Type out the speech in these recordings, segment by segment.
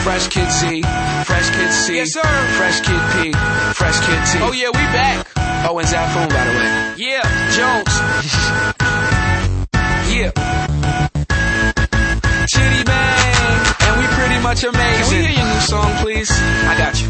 Fresh Kid Z, Fresh Kid C, Yes, sir. Fresh Kid P, Fresh Kid T. Oh yeah, we back. Oh, and Zafoon, by the way. Yeah, Jones. Yeah. Chitty Bang, and we pretty much amazing. Can we hear your new song, please? I got you.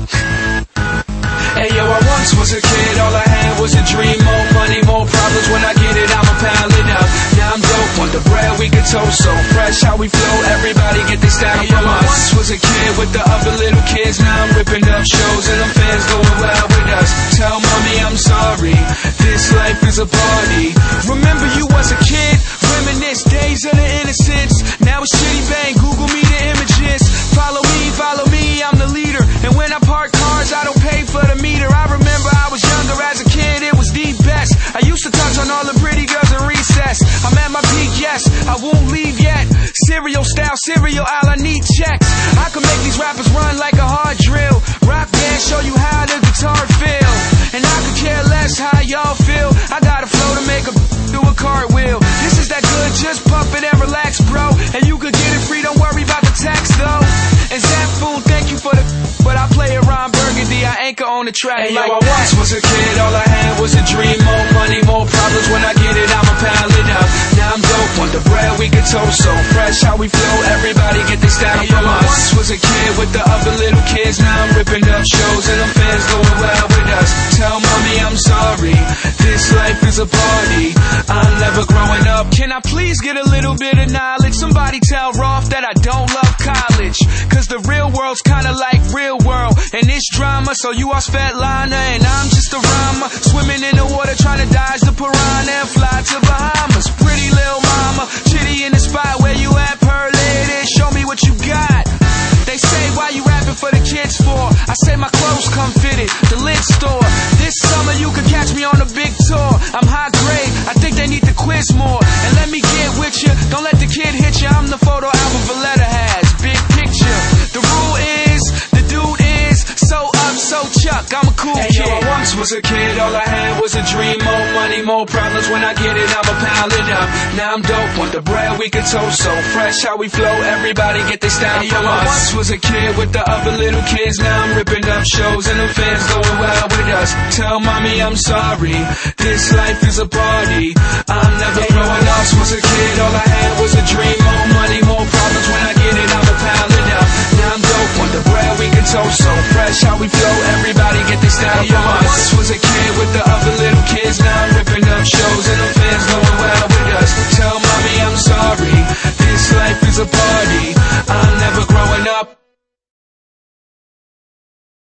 Hey yo, I once was a kid, all I had was a dream. More money, more problems, when I get it, I'ma pile it up. Now I'm dope on the bread, we can toast so fresh. How we flow, everybody get their style from us. Once was a kid with the other little kids. Now I'm ripping up shows and them fans going wild with us. Tell mommy I'm sorry, this life is a party. Remember you was a kid, reminisce days of the innocence. Now it's Chitty Bang, Google me the images. Follow me, I'm the leader. And when I park cars, I don't pay for the meter. I remember I was younger as a kid, it was the best. I used to touch on all the pretty girls in recess. I'm at my peak, yes, I won't leave yet. Cereal style, cereal aisle, I need checks. I can make these rappers run like a hard drill. Rock band, show you how the guitar feel. And I could care less how y'all feel. I got a flow to make a do a cartwheel. This is that good, just pump it and relax, bro. And you could get it free, don't worry about the tax, though. And Zafoon, thank you for the but I play it Ron Burgundy, I anchor on the track. Hey, like yo, I once was a kid, all I had was a dream. More money, more problems, when I get it, I'ma pile it up. Now I'm dope on the bread, we can toast so fresh. How we flow, everybody get their style from us. I once was a kid with the other little kids. Now I'm ripping up shows and them fans going wild with us. Tell mommy I'm sorry, this life is a party. I'm never growing up. Can I please get a little bit of knowledge? Somebody tell Rolf that I don't love college, cause the real world's kinda like real world. And it's drama, so you are Svetlana and I'm just a rhymer. Swimming in the water trying to dodge the piranha and fly to Bahamas. Pretty little mama, Chitty in the spot where you at, pearl lady, show me what you got. They say, why you rapping for the kids for? I say my clothes come fitted, the lid store. This summer you could catch me on a big tour. I'm high grade, I think they need to quiz more. And let me get with you, don't let the kid hit you. I'm the photo album Valletta has, big picture. The rule is, the dude is so up, so Chuck, I'm a cool kid. Yo, I once was a kid, all I had was a dream. More money, more problems, when I get it, I'ma pile it up. Now I'm dope on the bread, we can toast so fresh. How we flow, everybody get their style from us. I once was a kid with the other little kids. Now I'm ripping up shows and them fans going wild with us. Tell mommy I'm sorry, this life is a party. I'm never growing up. Was a kid, all I had was a dream. More money, more problems, when I get it, I'ma pile it up. Now I'm dope on the bread, we can toast so fresh. How we flow, everybody get their style from us.